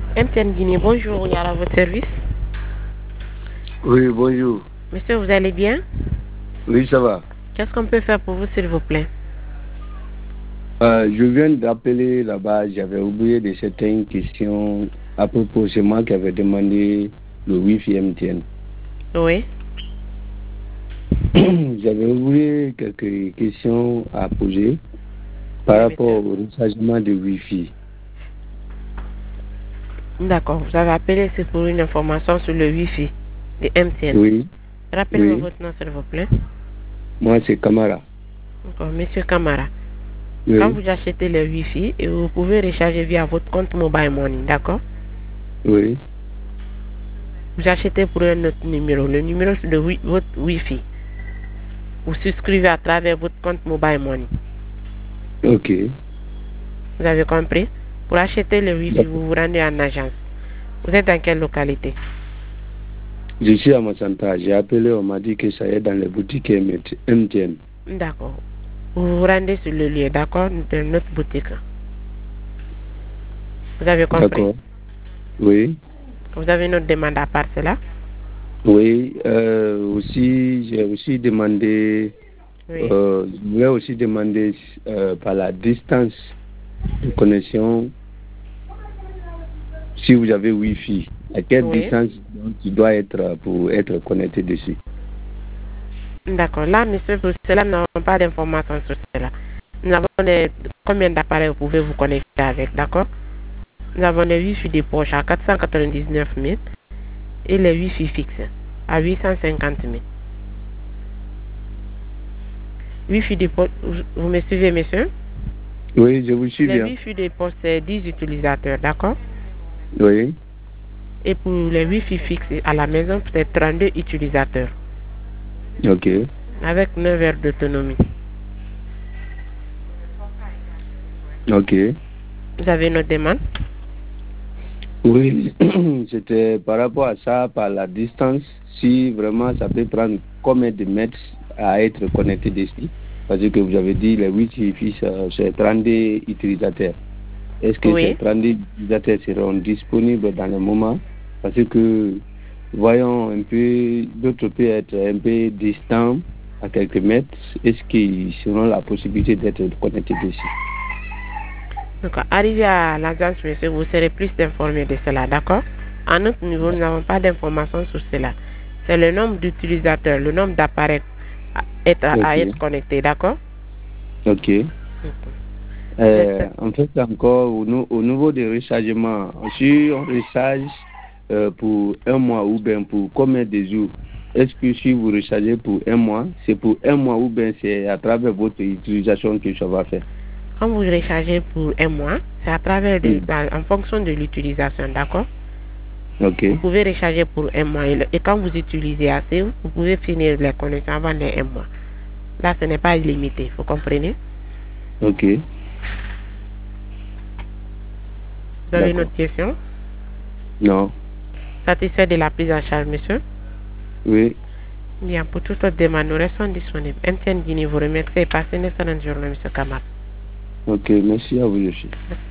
MTN Guinée, bonjour, il y a à votre service. Oui, bonjour. Monsieur, vous allez bien? Oui, ça va. Qu'est-ce qu'on peut faire pour vous, s'il vous plaît? Je viens d'appeler là-bas. J'avais oublié de certaines questions à propos. C'est moi qui avais demandé le Wi-Fi MTN. Oui. J'avais oublié quelques questions à poser par Oui, rapport monsieur. au rechargement de Wi-Fi. D'accord, vous avez appelé, c'est pour une information sur le Wi-Fi de MTN. Oui, Rappelez-moi oui. votre nom, s'il vous plaît. Moi, c'est Camara. D'accord, monsieur Camara. Quand Oui, vous achetez le Wi-Fi, et vous pouvez recharger via votre compte Mobile Money, d'accord? oui. Vous achetez pour un autre numéro, le numéro de votre Wi-Fi. Vous souscrivez à travers votre compte Mobile Money. Ok. Vous avez compris? Pour acheter le Wi-Fi, D'accord. vous vous rendez en agence. Vous êtes dans quelle localité? Je suis à Massanta. J'ai appelé, on m'a dit que ça y est dans les boutiques MTN. D'accord. Vous vous rendez sur le lieu, d'accord, de notre boutique. Vous avez compris? D'accord. Oui. Vous avez une autre demande à part cela? Oui, j'ai aussi demandé, Oui. je voulais aussi demander par la distance de connexion, si vous avez Wi-Fi, à quelle Oui. distance tu dois être pour être connecté dessus. D'accord. Là, monsieur, pour cela, nous n'avons pas d'informations sur cela. Nous avons combien d'appareils vous pouvez vous connecter avec, d'accord? Nous avons les Wi-Fi de poche à 499 000 et les Wi-Fi fixes à 850 000. Wi-Fi de poche, vous me suivez, monsieur? Oui, je vous suis Les bien. Wi-Fi de poche, c'est 10 utilisateurs, d'accord? Oui, Et pour les Wi-Fi fixes à la maison, c'est 32 utilisateurs ok, avec 9 heures d'autonomie. ok. Vous avez une autre demande? Oui, c'était par rapport à ça, par la distance, si vraiment ça peut prendre combien de mètres à être connecté dessus. Parce que vous avez dit les Wi-Fi, c'est 32 utilisateurs. Est-ce que ces Oui. 32 utilisateurs seront disponibles dans le moment? Parce que, voyons un peu, d'autres peuvent être un peu distants à quelques mètres. Est-ce qu'ils auront la possibilité d'être connectés dessus? Donc, arrivé à l'agence, monsieur, vous serez plus informé de cela, d'accord? À notre niveau, nous n'avons pas d'informations sur cela. C'est le nombre d'utilisateurs, le nombre d'appareils à Ok, être connectés, d'accord? ok. En fait, encore au niveau des rechargements, si on recharge pour un mois ou bien pour combien de jours, est-ce que si vous rechargez pour un mois, c'est pour un mois ou bien c'est à travers votre utilisation que ça va faire? Quand vous rechargez pour un mois, c'est à travers en fonction de l'utilisation, d'accord? Ok, Vous pouvez recharger pour un mois et quand vous utilisez assez, vous pouvez finir les connexions avant les un mois. Là, ce n'est pas illimité, vous comprenez? ok, Vous avez une d'accord. autre question? Non, Satisfait de la prise en charge, monsieur? oui, Bien, pour toute autre demande, nous restons disponibles. MTN Guinée vous remercie et passez une excellente journée, monsieur Kamal. ok, merci à vous aussi. Merci.